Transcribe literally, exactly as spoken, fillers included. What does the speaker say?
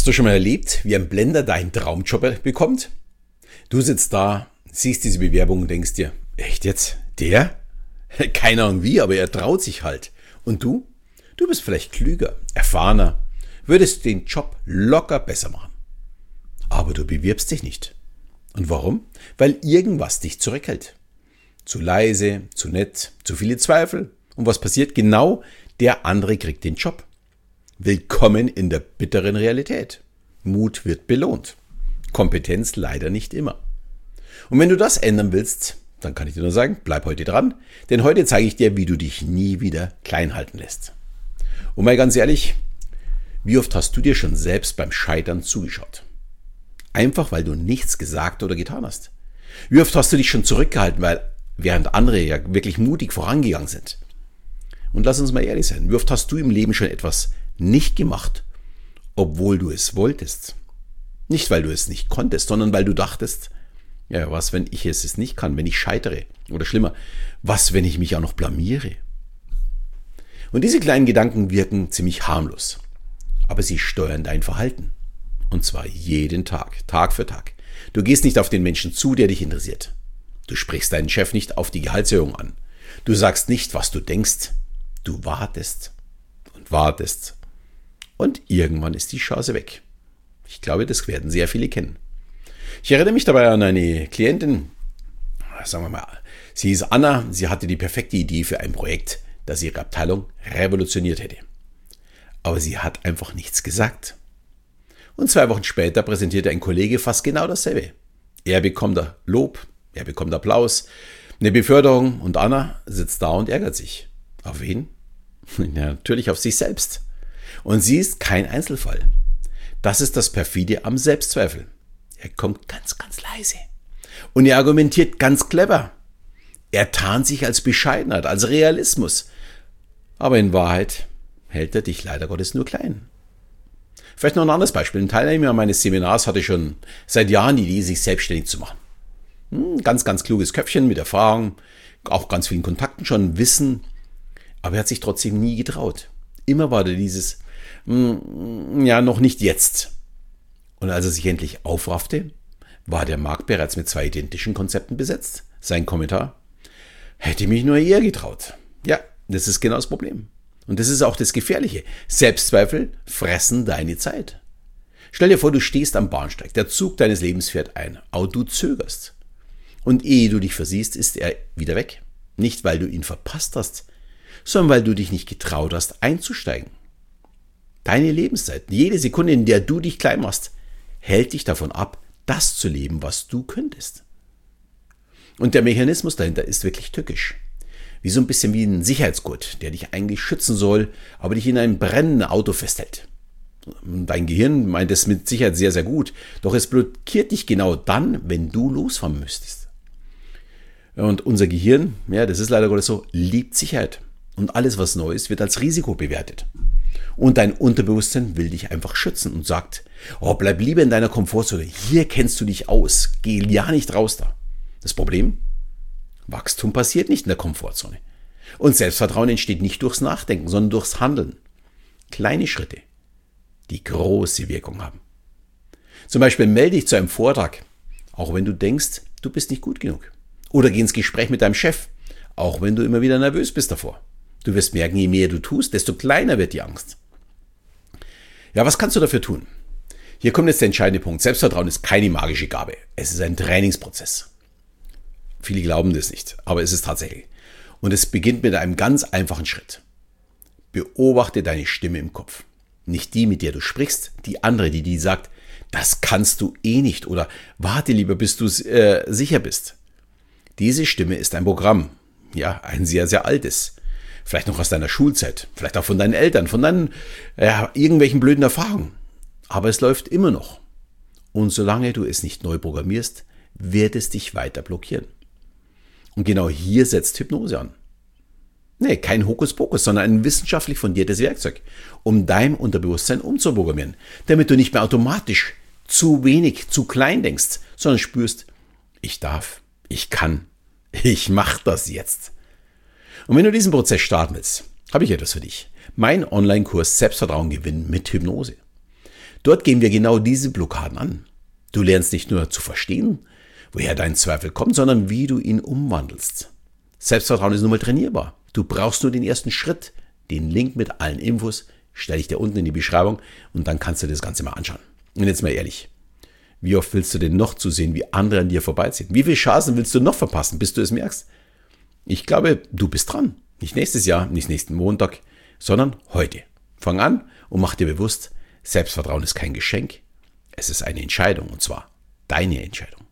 du schon mal erlebt, wie ein Blender deinen Traumjob bekommt? Du sitzt da, siehst diese Bewerbung und denkst dir, echt jetzt? Der? Keine Ahnung wie, aber er traut sich halt. Und du? Du bist vielleicht klüger, erfahrener, würdest den Job locker besser machen. Aber du bewirbst dich nicht. Und warum? Weil irgendwas dich zurückhält. Zu leise, zu nett, zu viele Zweifel. Und was passiert? Genau der andere kriegt den Job. Willkommen in der bitteren Realität. Mut wird belohnt. Kompetenz leider nicht immer. Und wenn du das ändern willst, dann kann ich dir nur sagen, bleib heute dran, denn heute zeige ich dir, wie du dich nie wieder klein halten lässt. Und mal ganz ehrlich, wie oft hast du dir schon selbst beim Scheitern zugeschaut? Einfach, weil du nichts gesagt oder getan hast. Wie oft hast du dich schon zurückgehalten, weil während andere ja wirklich mutig vorangegangen sind? Und lass uns mal ehrlich sein, wie oft hast du im Leben schon etwas nicht gemacht, obwohl du es wolltest? Nicht, weil du es nicht konntest, sondern weil du dachtest, ja, was, wenn ich es nicht kann, wenn ich scheitere? Oder schlimmer, was, wenn ich mich auch noch blamiere? Und diese kleinen Gedanken wirken ziemlich harmlos, aber sie steuern dein Verhalten. Und zwar jeden Tag, Tag für Tag. Du gehst nicht auf den Menschen zu, der dich interessiert. Du sprichst deinen Chef nicht auf die Gehaltserhöhung an. Du sagst nicht, was du denkst. Du wartest und wartest. Und irgendwann ist die Chance weg. Ich glaube, das werden sehr viele kennen. Ich erinnere mich dabei an eine Klientin, sagen wir mal, sie hieß Anna, sie hatte die perfekte Idee für ein Projekt, das ihre Abteilung revolutioniert hätte. Aber sie hat einfach nichts gesagt. Und zwei Wochen später präsentierte ein Kollege fast genau dasselbe. Er bekommt Lob, er bekommt Applaus, eine Beförderung und Anna sitzt da und ärgert sich. Auf wen? Ja, natürlich auf sich selbst. Und sie ist kein Einzelfall. Das ist das Perfide am Selbstzweifel. Er kommt ganz, ganz leise. Und er argumentiert ganz clever. Er tarnt sich als Bescheidenheit, als Realismus. Aber in Wahrheit hält er dich leider Gottes nur klein. Vielleicht noch ein anderes Beispiel. Ein Teilnehmer meines Seminars hatte schon seit Jahren die Idee, sich selbstständig zu machen. Hm, ganz, ganz kluges Köpfchen mit Erfahrung, auch ganz vielen Kontakten schon, Wissen. Aber er hat sich trotzdem nie getraut. Immer war da dieses, hm, ja, noch nicht jetzt. Und als er sich endlich aufraffte, war der Markt bereits mit zwei identischen Konzepten besetzt. Sein Kommentar: Hätte mich nur eher getraut. Ja, das ist genau das Problem. Und das ist auch das Gefährliche. Selbstzweifel fressen deine Zeit. Stell dir vor, du stehst am Bahnsteig, der Zug deines Lebens fährt ein, aber du zögerst. Und ehe du dich versiehst, ist er wieder weg. Nicht, weil du ihn verpasst hast, sondern weil du dich nicht getraut hast, einzusteigen. Deine Lebenszeit, jede Sekunde, in der du dich klein machst, hält dich davon ab, das zu leben, was du könntest. Und der Mechanismus dahinter ist wirklich tückisch. Wie so ein bisschen wie ein Sicherheitsgurt, der dich eigentlich schützen soll, aber dich in einem brennenden Auto festhält. Dein Gehirn meint es mit Sicherheit sehr, sehr gut, doch es blockiert dich genau dann, wenn du losfahren müsstest. Und unser Gehirn, ja, das ist leider Gottes so, liebt Sicherheit. Und alles, was neu ist, wird als Risiko bewertet. Und dein Unterbewusstsein will dich einfach schützen und sagt, oh, bleib lieber in deiner Komfortzone, hier kennst du dich aus, geh ja nicht raus da. Das Problem? Wachstum passiert nicht in der Komfortzone. Und Selbstvertrauen entsteht nicht durchs Nachdenken, sondern durchs Handeln. Kleine Schritte, die große Wirkung haben. Zum Beispiel melde dich zu einem Vortrag, auch wenn du denkst, du bist nicht gut genug. Oder geh ins Gespräch mit deinem Chef, auch wenn du immer wieder nervös bist davor. Du wirst merken, je mehr du tust, desto kleiner wird die Angst. Ja, was kannst du dafür tun? Hier kommt jetzt der entscheidende Punkt. Selbstvertrauen ist keine magische Gabe. Es ist ein Trainingsprozess. Viele glauben das nicht, aber es ist tatsächlich. Und es beginnt mit einem ganz einfachen Schritt. Beobachte deine Stimme im Kopf. Nicht die, mit der du sprichst, die andere, die die sagt, das kannst du eh nicht oder warte lieber, bis du äh, sicher bist. Diese Stimme ist ein Programm, ja, ein sehr, sehr altes. Vielleicht noch aus deiner Schulzeit, vielleicht auch von deinen Eltern, von deinen ja, irgendwelchen blöden Erfahrungen. Aber es läuft immer noch. Und solange du es nicht neu programmierst, wird es dich weiter blockieren. Und genau hier setzt Hypnose an. Nee, kein Hokuspokus, sondern ein wissenschaftlich fundiertes Werkzeug, um dein Unterbewusstsein umzuprogrammieren, damit du nicht mehr automatisch zu wenig, zu klein denkst, sondern spürst, ich darf, ich kann, ich mache das jetzt. Und wenn du diesen Prozess starten willst, habe ich etwas für dich. Mein Online-Kurs Selbstvertrauen gewinnen mit Hypnose. Dort gehen wir genau diese Blockaden an. Du lernst nicht nur zu verstehen, woher dein Zweifel kommt, sondern wie du ihn umwandelst. Selbstvertrauen ist nun mal trainierbar. Du brauchst nur den ersten Schritt. Den Link mit allen Infos stelle ich dir unten in die Beschreibung und dann kannst du dir das Ganze mal anschauen. Und jetzt mal ehrlich, wie oft willst du denn noch zusehen, wie andere an dir vorbeiziehen? Wie viele Chancen willst du noch verpassen, bis du es merkst? Ich glaube, du bist dran. Nicht nächstes Jahr, nicht nächsten Montag, sondern heute. Fang an und mach dir bewusst, Selbstvertrauen ist kein Geschenk. Es ist eine Entscheidung und zwar deine Entscheidung.